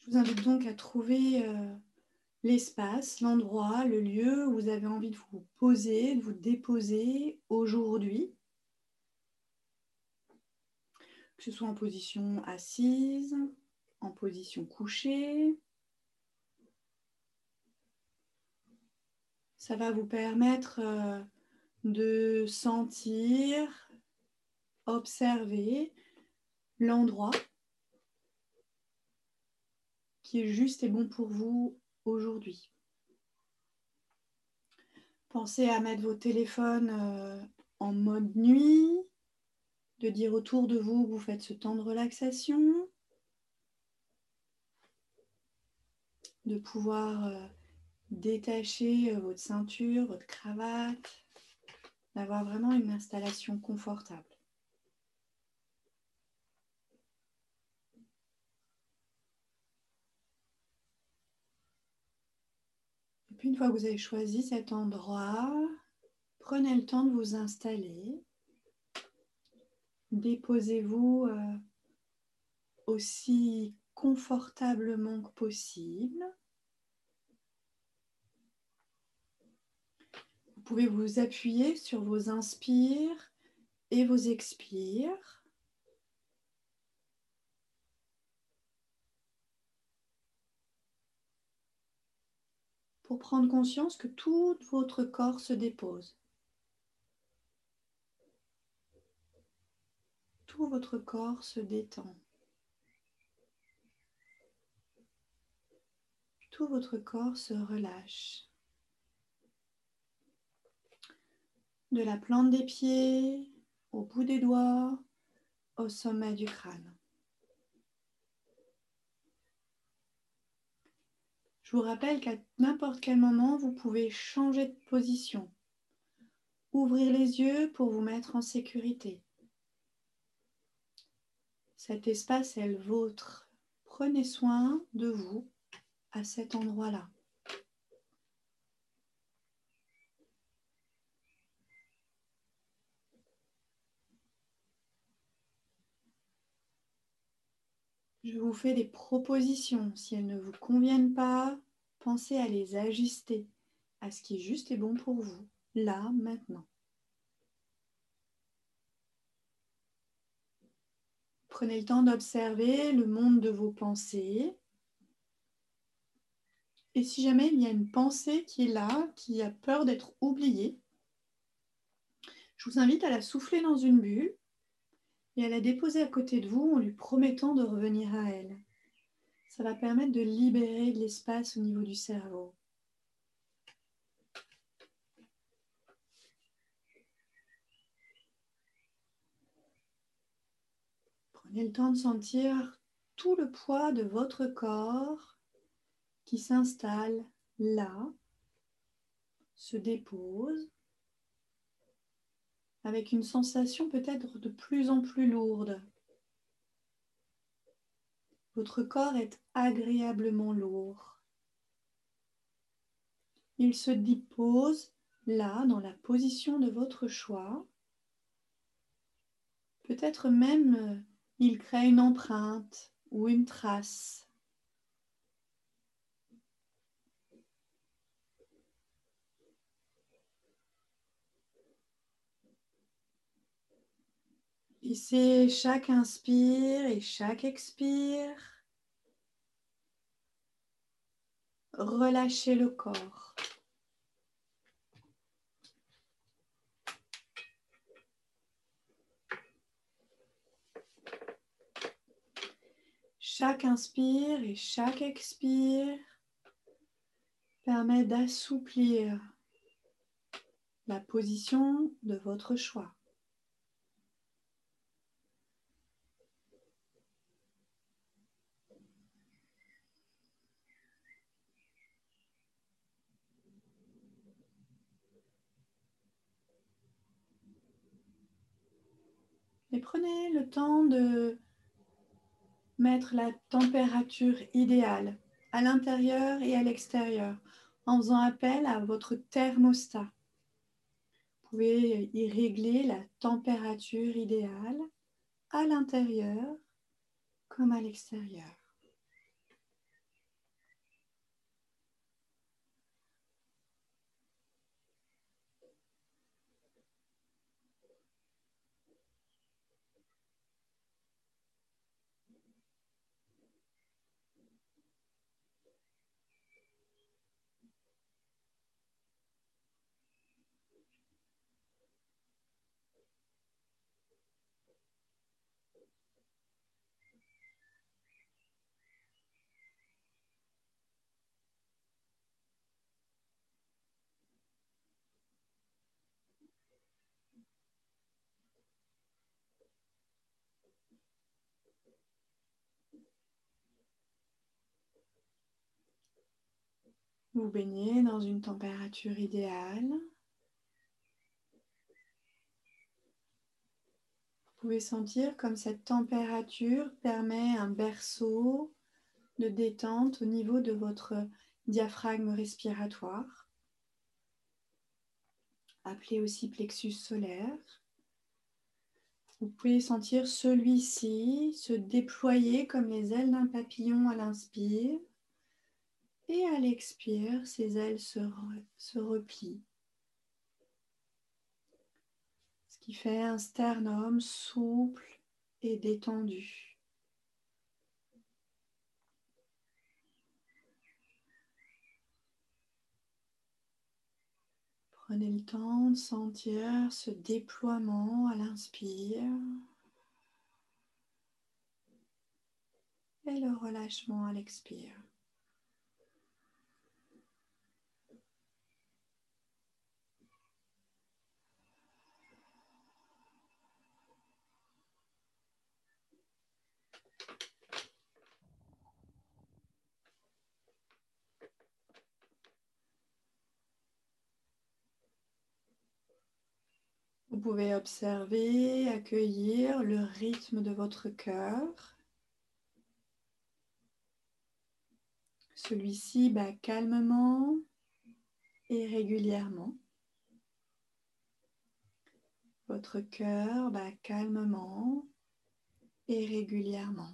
Je vous invite donc à trouver l'espace, l'endroit, le lieu où vous avez envie de vous poser, de vous déposer aujourd'hui, que ce soit en position assise, en position couchée. Ça va vous permettre de sentir, observer l'endroit qui est juste et bon pour vous aujourd'hui. Pensez à mettre vos téléphones en mode nuit, de dire autour de vous que vous faites ce temps de relaxation, de pouvoir détacher votre ceinture, votre cravate, d'avoir vraiment une installation confortable. Et puis une fois que vous avez choisi cet endroit, prenez le temps de vous installer. Déposez-vous aussi confortablement que possible. Vous pouvez vous appuyer sur vos inspires et vos expires. Pour prendre conscience que tout votre corps se dépose. Tout votre corps se détend. Tout votre corps se relâche. De la plante des pieds, au bout des doigts, au sommet du crâne. Je vous rappelle qu'à n'importe quel moment, vous pouvez changer de position. Ouvrir les yeux pour vous mettre en sécurité. Cet espace est le vôtre. Prenez soin de vous à cet endroit-là. Je vous fais des propositions. Si elles ne vous conviennent pas, pensez à les ajuster à ce qui est juste et bon pour vous, là, maintenant. Prenez le temps d'observer le monde de vos pensées. Et si jamais il y a une pensée qui est là, qui a peur d'être oubliée, je vous invite à la souffler dans une bulle et à la déposer à côté de vous en lui promettant de revenir à elle. Ça va permettre de libérer de l'espace au niveau du cerveau. Prenez le temps de sentir tout le poids de votre corps qui s'installe là, se dépose, avec une sensation peut-être de plus en plus lourde. Votre corps est agréablement lourd. Il se dépose là, dans la position de votre choix. Peut-être même il crée une empreinte ou une trace. Laissez chaque inspire et chaque expire. Relâchez le corps. Chaque inspire et chaque expire permet d'assouplir la position de votre choix. Et prenez le temps de mettre la température idéale à l'intérieur et à l'extérieur en faisant appel à votre thermostat. Vous pouvez y régler la température idéale à l'intérieur comme à l'extérieur. Vous baignez dans une température idéale. Vous pouvez sentir comme cette température permet un berceau de détente au niveau de votre diaphragme respiratoire, appelé aussi plexus solaire. Vous pouvez sentir celui-ci se déployer comme les ailes d'un papillon à l'inspire et à l'expire, ses ailes se replient. Ce qui fait un sternum souple et détendu. Prenez le temps de sentir ce déploiement à l'inspire et le relâchement à l'expire. Vous pouvez observer, accueillir le rythme de votre cœur. Celui-ci bat calmement et régulièrement. Votre cœur bat calmement et régulièrement.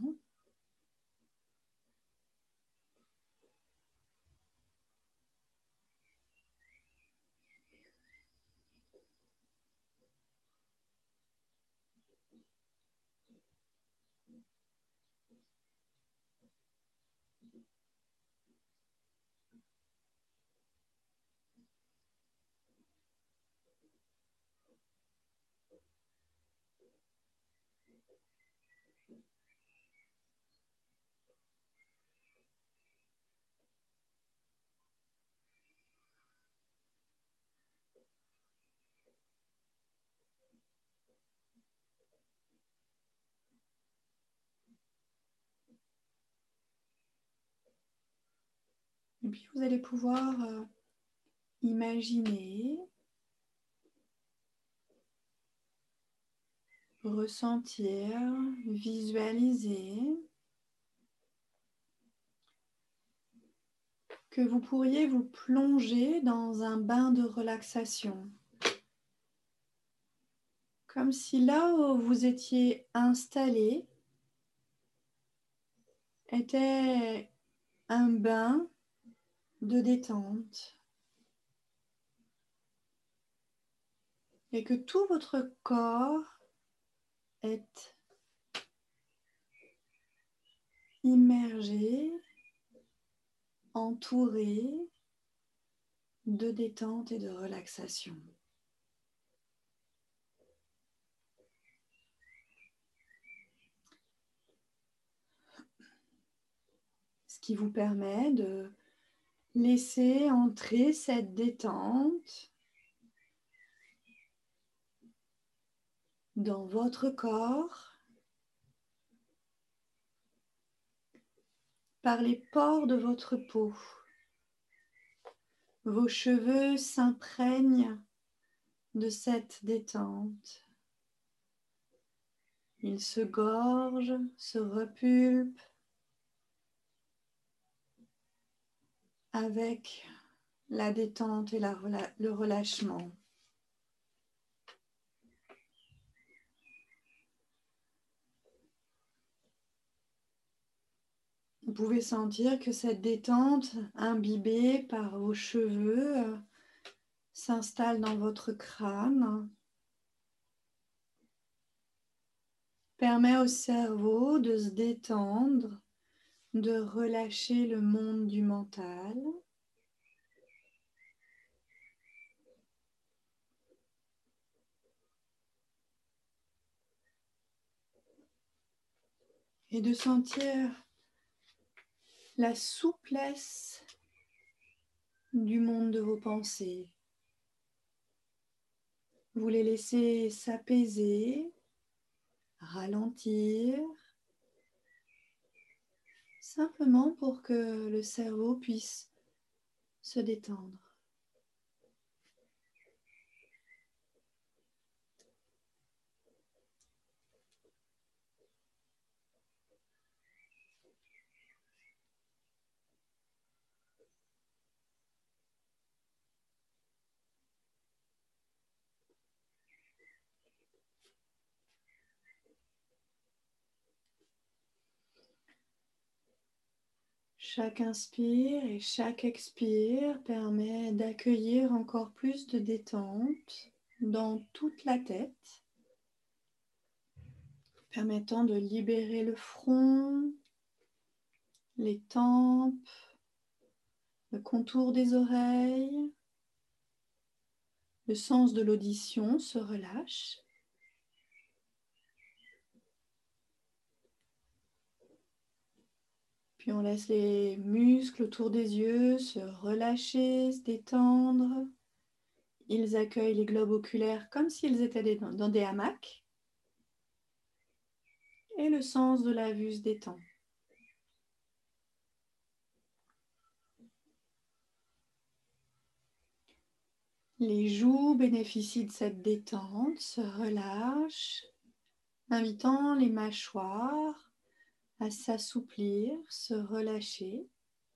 Et puis vous allez pouvoir imaginer, ressentir, visualiser que vous pourriez vous plonger dans un bain de relaxation. Comme si là où vous étiez installé était un bain de détente. Et que tout votre corps est immergé, entouré de détente et de relaxation. Ce qui vous permet de laisser entrer cette détente dans votre corps par les pores de votre peau. Vos cheveux s'imprègnent de cette détente. Ils se gorgent, se repulpent avec la détente et le relâchement. Vous pouvez sentir que cette détente, imbibée par vos cheveux, s'installe dans votre crâne, permet au cerveau de se détendre, de relâcher le monde du mental. Et de sentir la souplesse du monde de vos pensées. Vous les laissez s'apaiser, ralentir, simplement pour que le cerveau puisse se détendre. Chaque inspire et chaque expire permet d'accueillir encore plus de détente dans toute la tête, permettant de libérer le front, les tempes, le contour des oreilles. Le sens de l'audition se relâche. Puis on laisse les muscles autour des yeux se relâcher, se détendre. Ils accueillent les globes oculaires comme s'ils étaient dans des hamacs. Et le sens de la vue se détend. Les joues bénéficient de cette détente, se relâchent, invitant les mâchoires à s'assouplir, se relâcher.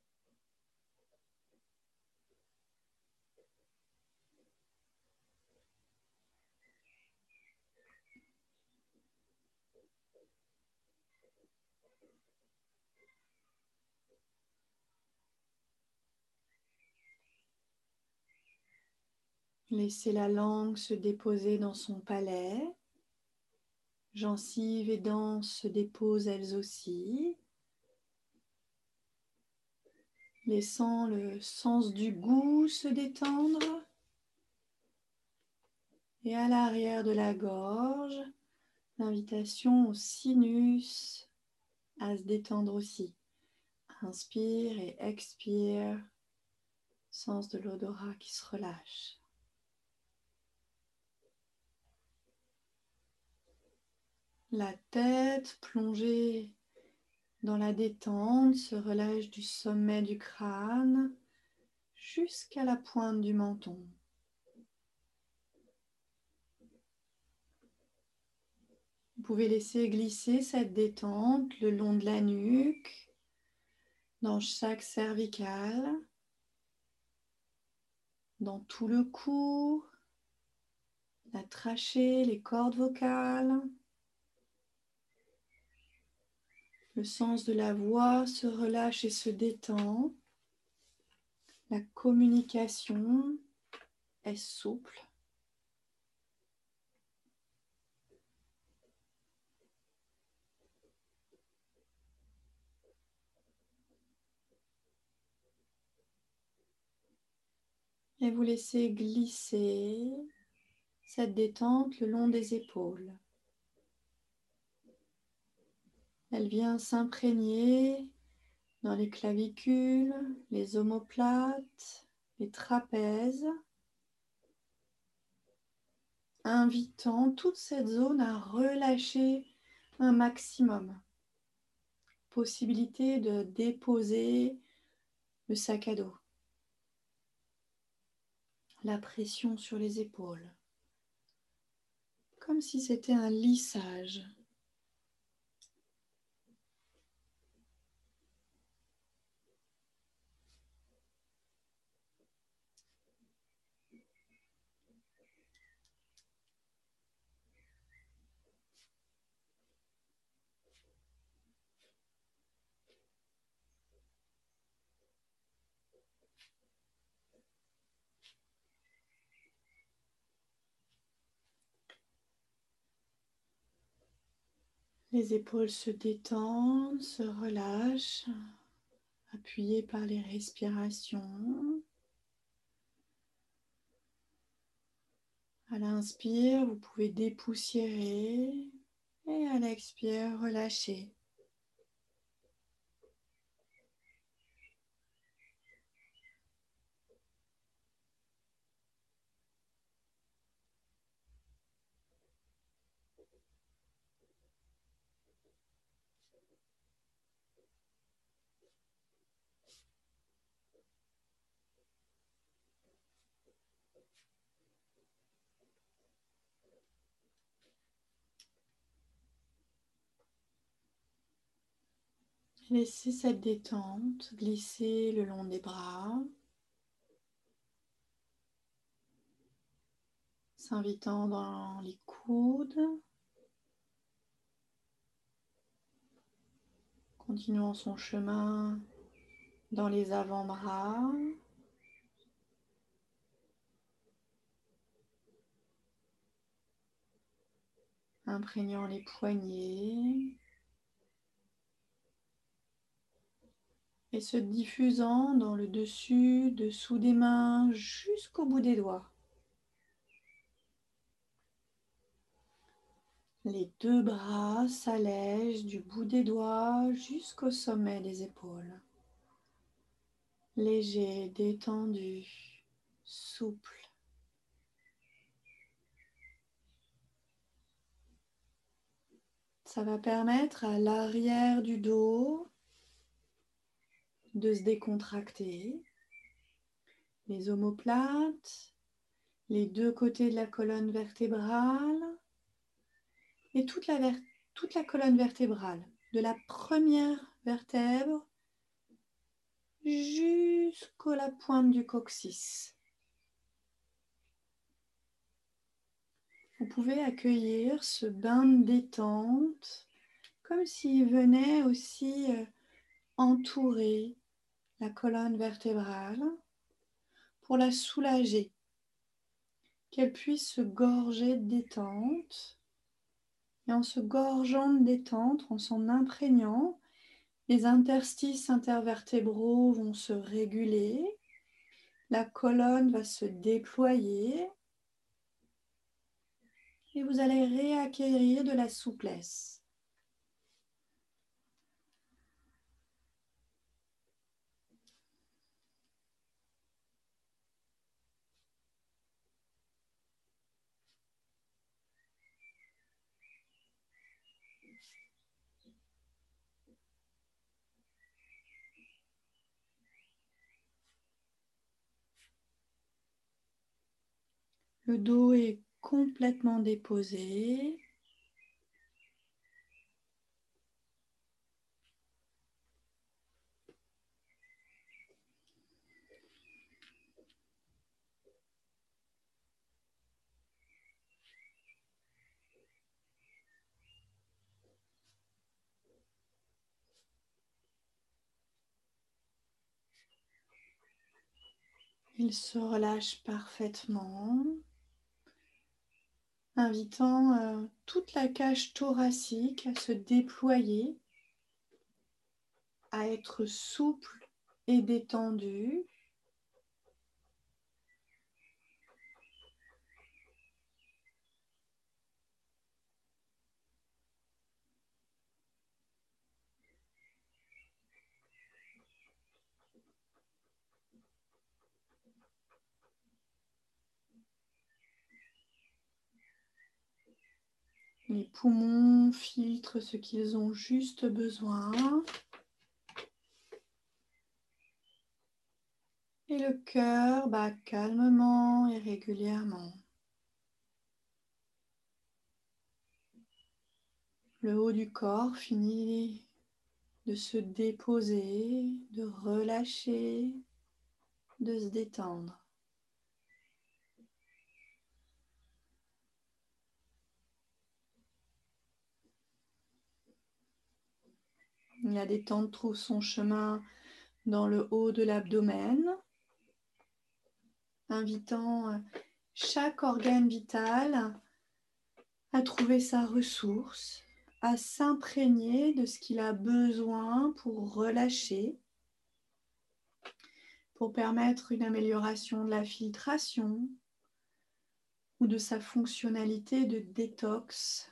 Laissez la langue se déposer dans son palais. Gencives et dents se déposent elles aussi. Laissant le sens du goût se détendre. Et à l'arrière de la gorge, l'invitation au sinus à se détendre aussi. Inspire et expire. Sens de l'odorat qui se relâche. La tête plongée dans la détente se relâche du sommet du crâne jusqu'à la pointe du menton. Vous pouvez laisser glisser cette détente le long de la nuque, dans chaque cervicale, dans tout le cou, la trachée, les cordes vocales. Le sens de la voix se relâche et se détend. La communication est souple. Et vous laissez glisser cette détente le long des épaules. Elle vient s'imprégner dans les clavicules, les omoplates, les trapèzes, invitant toute cette zone à relâcher un maximum. Possibilité de déposer le sac à dos, la pression sur les épaules, comme si c'était un lissage. Les épaules se détendent, se relâchent, appuyées par les respirations. À l'inspire, vous pouvez dépoussiérer et à l'expire, relâcher. Laissez cette détente glisser le long des bras, s'invitant dans les coudes. Continuons son chemin dans les avant-bras. Imprégnant les poignets. Et se diffusant dans le dessus, dessous des mains, jusqu'au bout des doigts. Les deux bras s'allègent du bout des doigts jusqu'au sommet des épaules. Léger, détendu, souple. Ça va permettre à l'arrière du dos de se décontracter. Les omoplates, les deux côtés de la colonne vertébrale et toute la colonne vertébrale, de la première vertèbre jusqu'à la pointe du coccyx. Vous pouvez accueillir ce bain de détente comme s'il venait aussi entourer la colonne vertébrale pour la soulager, qu'elle puisse se gorger de détente. Et en se gorgeant de détente, en s'en imprégnant, les interstices intervertébraux vont se réguler, la colonne va se déployer et vous allez réacquérir de la souplesse. Le dos est complètement déposé. Il se relâche parfaitement, invitant toute la cage thoracique à se déployer, à être souple et détendue. Les poumons filtrent ce qu'ils ont juste besoin. Et le cœur bat calmement et régulièrement. Le haut du corps finit de se déposer, de relâcher, de se détendre. La détente trouve son chemin dans le haut de l'abdomen, invitant chaque organe vital à trouver sa ressource, à s'imprégner de ce qu'il a besoin pour relâcher, pour permettre une amélioration de la filtration ou de sa fonctionnalité de détox.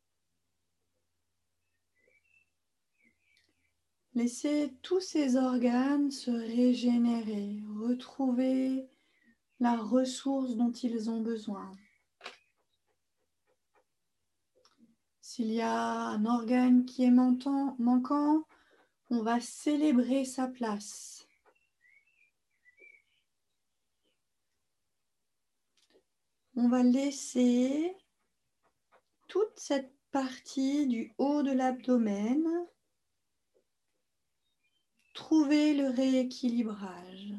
Laissez tous ces organes se régénérer, retrouver la ressource dont ils ont besoin. S'il y a un organe qui est manquant, on va célébrer sa place. On va laisser toute cette partie du haut de l'abdomen trouver le rééquilibrage.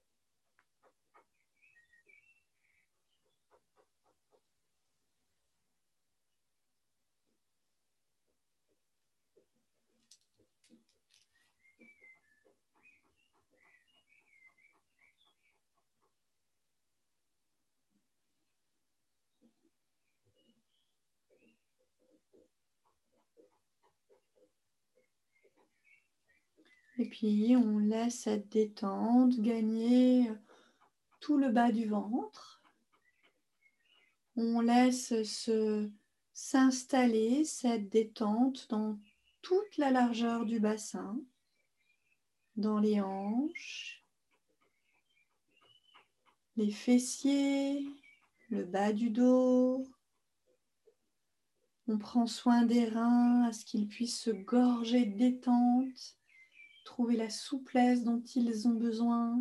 Et puis, on laisse cette détente gagner tout le bas du ventre. On laisse s'installer cette détente dans toute la largeur du bassin, dans les hanches, les fessiers, le bas du dos. On prend soin des reins à ce qu'ils puissent se gorger de détente, trouver la souplesse dont ils ont besoin.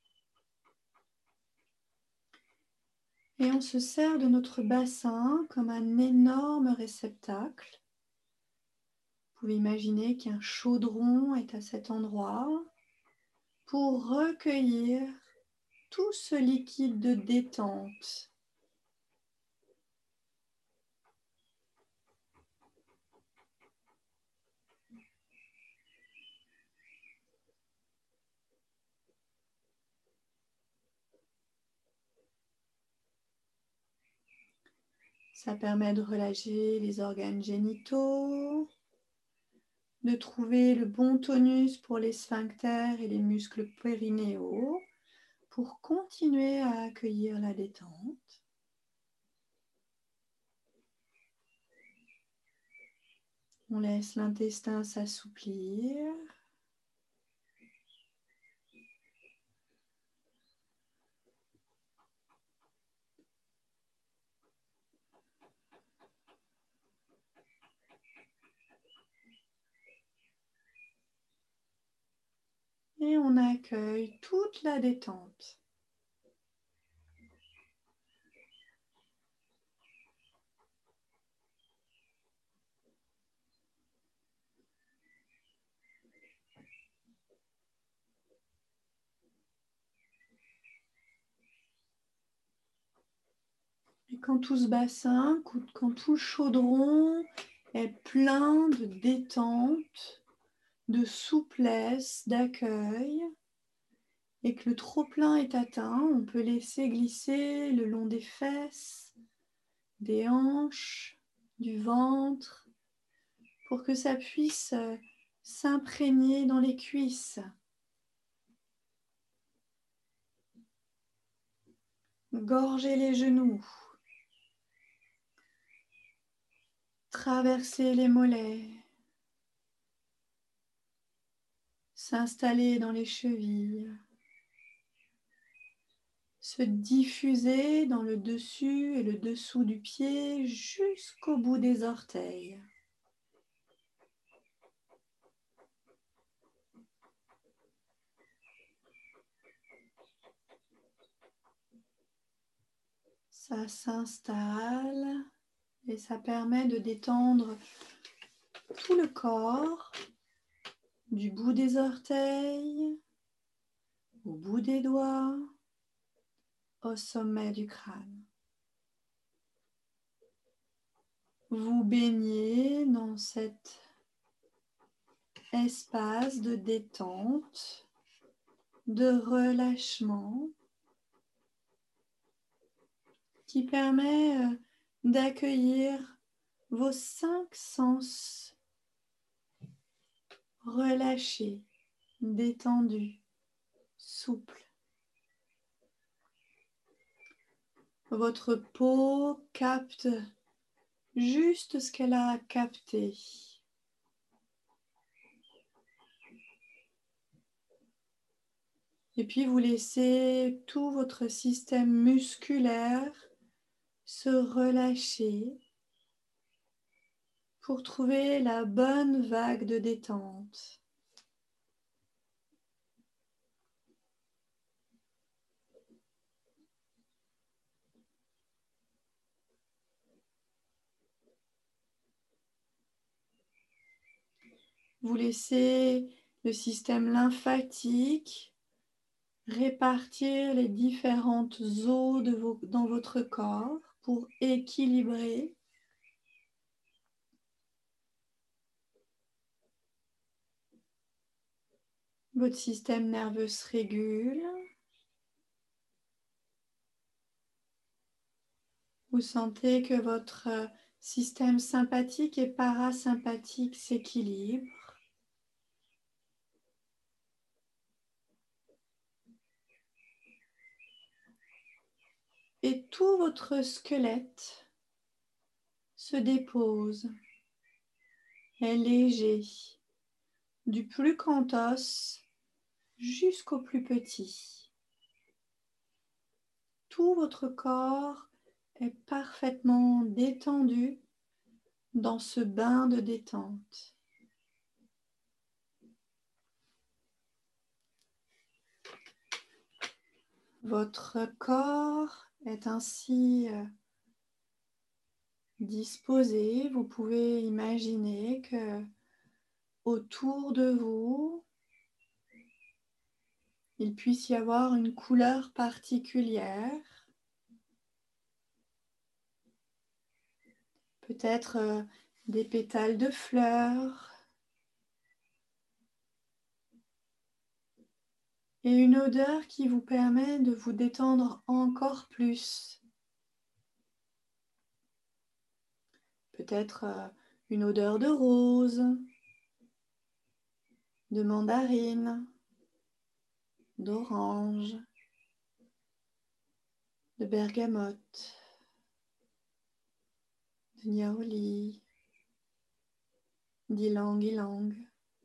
Et on se sert de notre bassin comme un énorme réceptacle. Vous pouvez imaginer qu'un chaudron est à cet endroit pour recueillir tout ce liquide de détente. Ça permet de relâcher les organes génitaux, de trouver le bon tonus pour les sphincters et les muscles périnéaux pour continuer à accueillir la détente. On laisse l'intestin s'assouplir. Et on accueille toute la détente. Et quand tout ce bassin, quand tout le chaudron est plein de détente, de souplesse, d'accueil, et que le trop-plein est atteint, on peut laisser glisser le long des fesses, des hanches, du ventre, pour que ça puisse s'imprégner dans les cuisses. Gorger les genoux, traverser les mollets, s'installer dans les chevilles, se diffuser dans le dessus et le dessous du pied jusqu'au bout des orteils. Ça s'installe et ça permet de détendre tout le corps, du bout des orteils, au bout des doigts, au sommet du crâne. Vous baignez dans cet espace de détente, de relâchement qui permet d'accueillir vos 5 sens relâchés, détendus, souples. Votre peau capte juste ce qu'elle a capté. Et puis vous laissez tout votre système musculaire se relâcher pour trouver la bonne vague de détente. Vous laissez le système lymphatique, répartir les différentes eaux dans votre corps pour équilibrer. Votre système nerveux se régule. Vous sentez que votre système sympathique et parasympathique s'équilibrent. Et tout votre squelette se dépose, est léger, du plus grand os jusqu'au plus petit. Tout votre corps est parfaitement détendu dans ce bain de détente. Votre corps est ainsi disposé. Vous pouvez imaginer que autour de vous, il puisse y avoir une couleur particulière. Peut-être des pétales de fleurs et une odeur qui vous permet de vous détendre encore plus. Peut-être une odeur de rose, de mandarine, d'orange, de bergamote, de niaouli, d'ylang-ylang.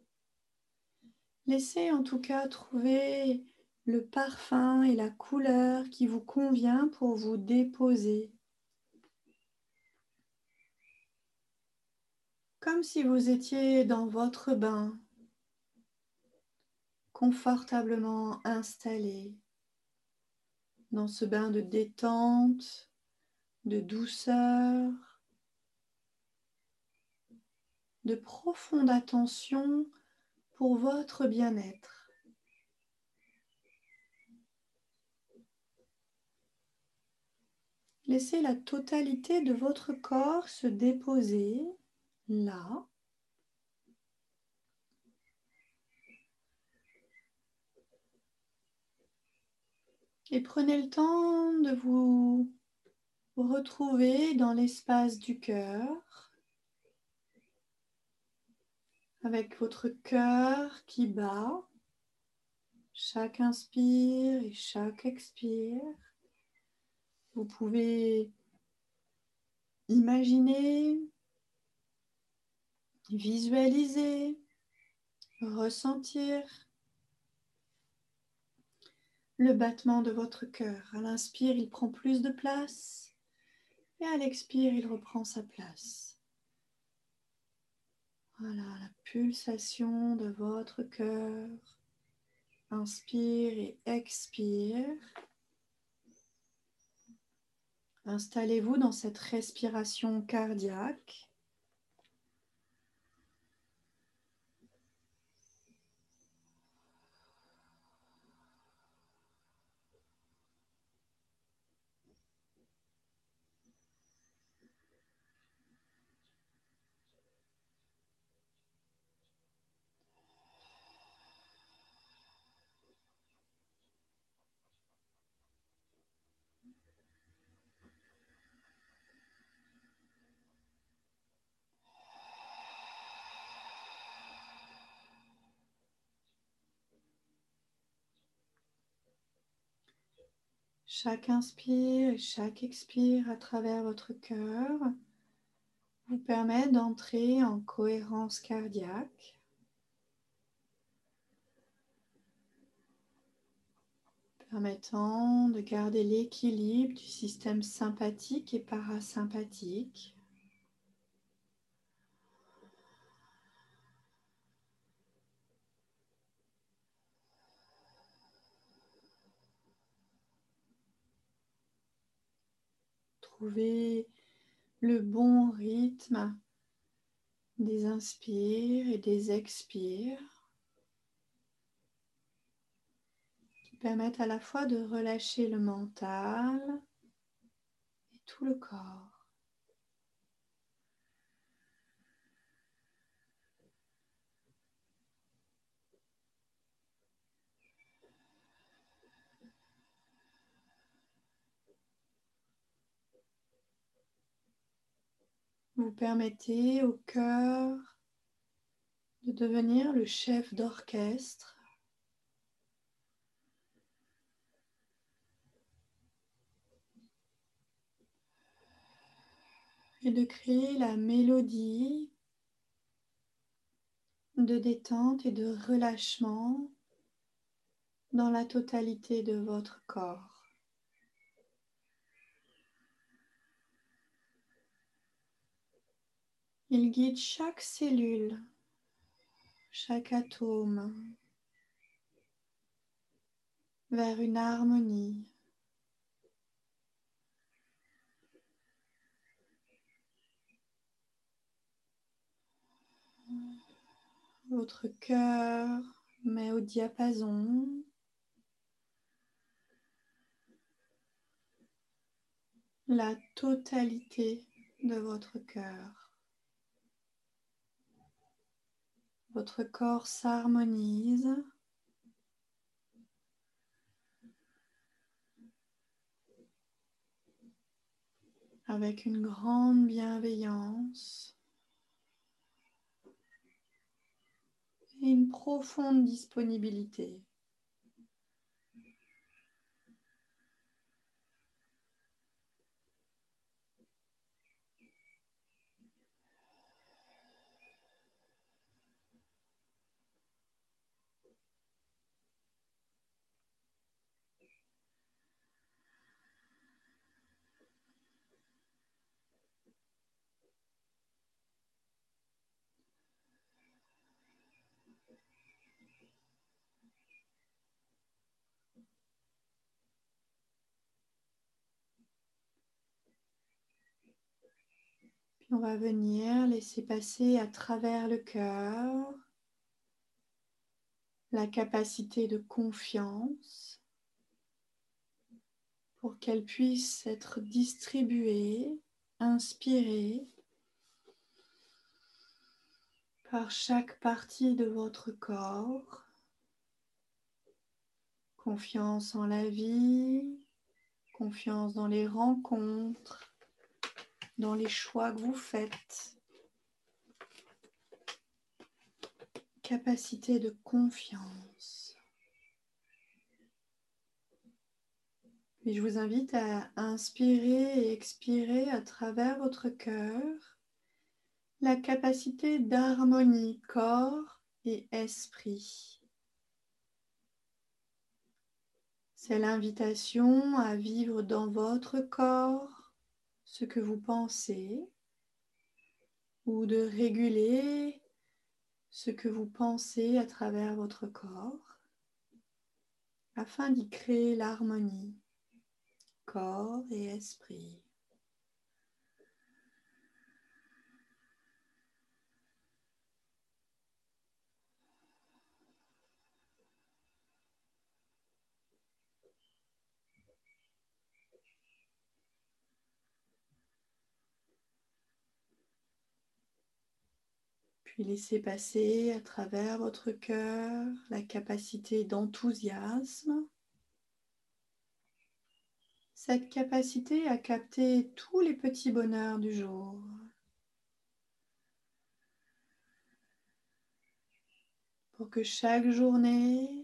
Laissez en tout cas trouver le parfum et la couleur qui vous convient pour vous déposer. Comme si vous étiez dans votre bain, confortablement installé, dans ce bain de détente, de douceur, de profonde attention pour votre bien-être. Laissez la totalité de votre corps se déposer là. Et prenez le temps de vous retrouver dans l'espace du cœur, avec votre cœur qui bat, chaque inspire et chaque expire. Vous pouvez imaginer, visualiser, ressentir le battement de votre cœur. À l'inspire, il prend plus de place et à l'expire, il reprend sa place. Voilà, la pulsation de votre cœur. Inspire et expire. Installez-vous dans cette respiration cardiaque. Chaque inspire et chaque expire à travers votre cœur vous permet d'entrer en cohérence cardiaque, permettant de garder l'équilibre du système sympathique et parasympathique. Trouvez le bon rythme des inspires et des expires. permettent à la fois de relâcher le mental et tout le corps. Vous permettez au cœur de devenir le chef d'orchestre et de créer la mélodie de détente et de relâchement dans la totalité de votre corps. Il guide chaque cellule, chaque atome vers une harmonie. Votre cœur met au diapason la totalité de votre cœur. Votre corps s'harmonise avec une grande bienveillance et une profonde disponibilité. Puis on va venir laisser passer à travers le cœur la capacité de confiance pour qu'elle puisse être distribuée, inspirée par chaque partie de votre corps. Confiance en la vie, confiance dans les rencontres, dans les choix que vous faites. Capacité de confiance. Et je vous invite à inspirer et expirer à travers votre cœur la capacité d'harmonie corps et esprit. C'est l'invitation à vivre dans votre corps ce que vous pensez ou de réguler ce que vous pensez à travers votre corps afin d'y créer l'harmonie, corps et esprit. Puis laissez passer à travers votre cœur la capacité d'enthousiasme, cette capacité à capter tous les petits bonheurs du jour. Pour que chaque journée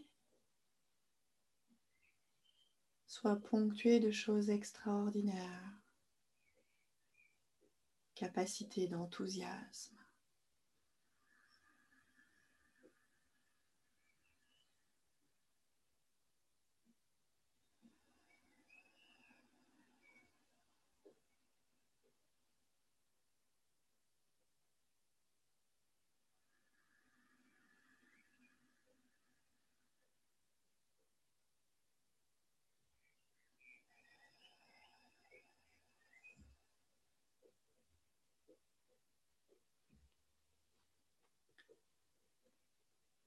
soit ponctuée de choses extraordinaires. Capacité d'enthousiasme.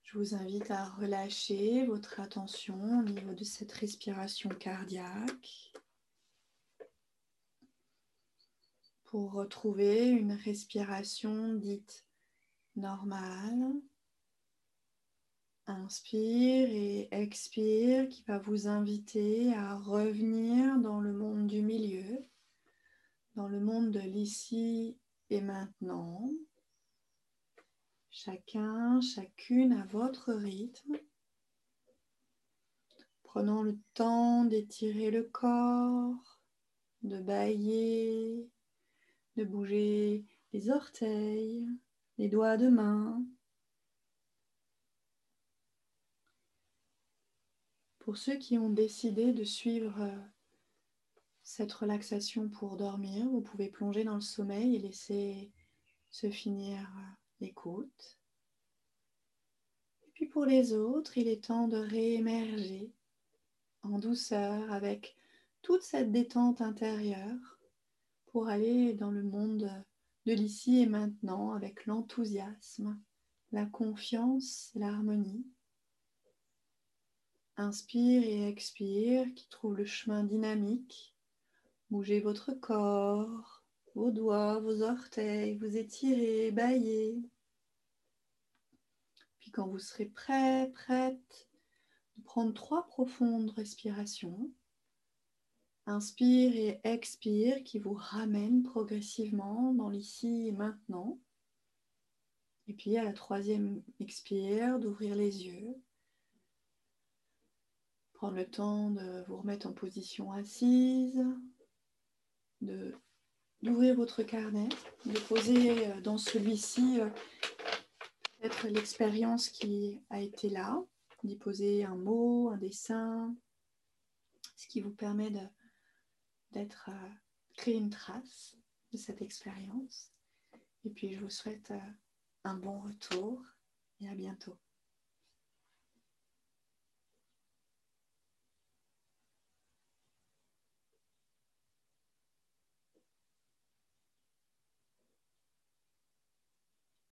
Je vous invite à relâcher votre attention au niveau de cette respiration cardiaque pour retrouver une respiration dite normale. Inspire et expire qui va vous inviter à revenir dans le monde du milieu, dans le monde de l'ici et maintenant. Chacun, chacune à votre rythme. Prenons le temps d'étirer le corps, de bâiller, de bouger les orteils, les doigts de main. Pour ceux qui ont décidé de suivre cette relaxation pour dormir, vous pouvez plonger dans le sommeil et laisser se finir l'écoute. Et puis pour les autres, il est temps de réémerger en douceur avec toute cette détente intérieure pour aller dans le monde de l'ici et maintenant avec l'enthousiasme, la confiance et l'harmonie. Inspire et expire qui trouve le chemin dynamique. Bougez votre corps, vos doigts, vos orteils, vous étirez, bâillez. Puis quand vous serez prêt, prête, de prendre 3 profondes respirations. Inspire et expire qui vous ramène progressivement dans l'ici et maintenant. Et puis à la 3e expire, d'ouvrir les yeux. Prendre le temps de vous remettre en position assise, d'ouvrir votre carnet, de poser dans celui-ci peut-être l'expérience qui a été là, d'y poser un mot, un dessin, ce qui vous permet de créer une trace de cette expérience. Et puis je vous souhaite un bon retour et à bientôt.